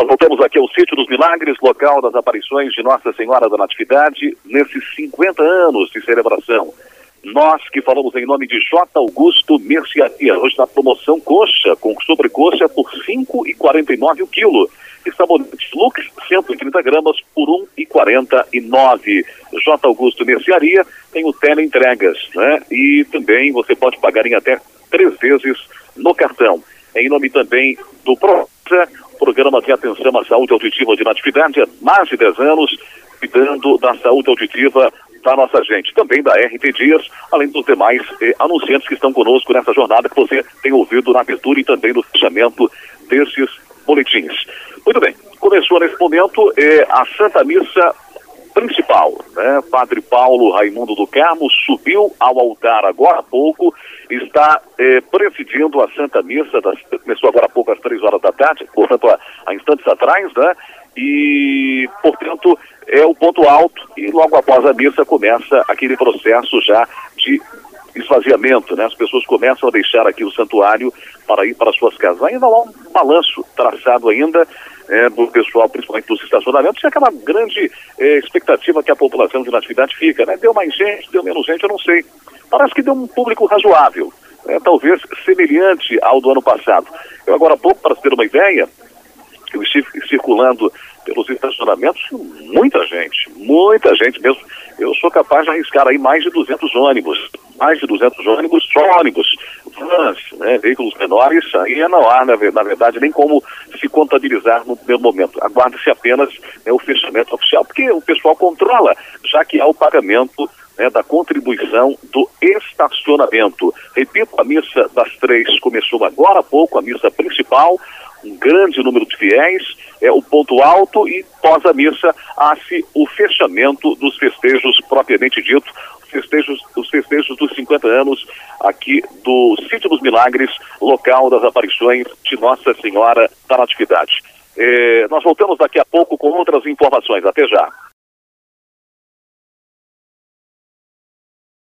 Nós voltamos aqui ao Sítio dos Milagres, local das aparições de Nossa Senhora da Natividade, nesses 50 anos de celebração. Nós que falamos em nome de J. Augusto Mercearia, hoje na promoção coxa, com sobrecoxa por R$ 5,49 o quilo. E sabonete Lux, 130 gramas por R$ 1,49. J. Augusto Mercearia tem o teleentregas, né? E também você pode pagar em até 3 vezes no cartão. Em nome também do Programa de Atenção à Saúde Auditiva de Natividade, há mais de 10 anos, cuidando da saúde auditiva da nossa gente. Também da RT Dias, além dos demais anunciantes que estão conosco nessa jornada que você tem ouvido na abertura e também no fechamento desses boletins. Muito bem, começou nesse momento a Santa Missa principal, né? Padre Paulo Raimundo do Carmo subiu ao altar agora há pouco, está presidindo a Santa Missa, começou agora há pouco às 3 horas da tarde, portanto há instantes atrás, né? E, portanto, é o ponto alto e logo após a missa começa aquele processo já de esvaziamento, né? As pessoas começam a deixar aqui o santuário para ir para suas casas. Ainda há um balanço traçado ainda do pessoal, principalmente dos estacionamentos, e aquela grande expectativa que a população de Natividade fica, né? Deu mais gente, deu menos gente, eu não sei. Parece que deu um público razoável, talvez semelhante ao do ano passado. Eu agora há pouco, para ter uma ideia, eu estive circulando pelos estacionamentos, muita gente mesmo. Eu sou capaz de arriscar aí mais de 200 ônibus, só ônibus, vans, né, veículos menores, aí não há, na verdade, nem como se contabilizar no primeiro momento. Aguarde-se apenas o fechamento oficial, porque o pessoal controla, já que há o pagamento da contribuição do estacionamento. Repito, a missa das 3 começou agora há pouco, a missa principal, um grande número de fiéis, o ponto alto, e pós a missa há-se o fechamento dos festejos propriamente dito, os festejos dos 50 anos aqui do Sítio dos Milagres, local das aparições de Nossa Senhora da Natividade. Nós voltamos daqui a pouco com outras informações. Até já.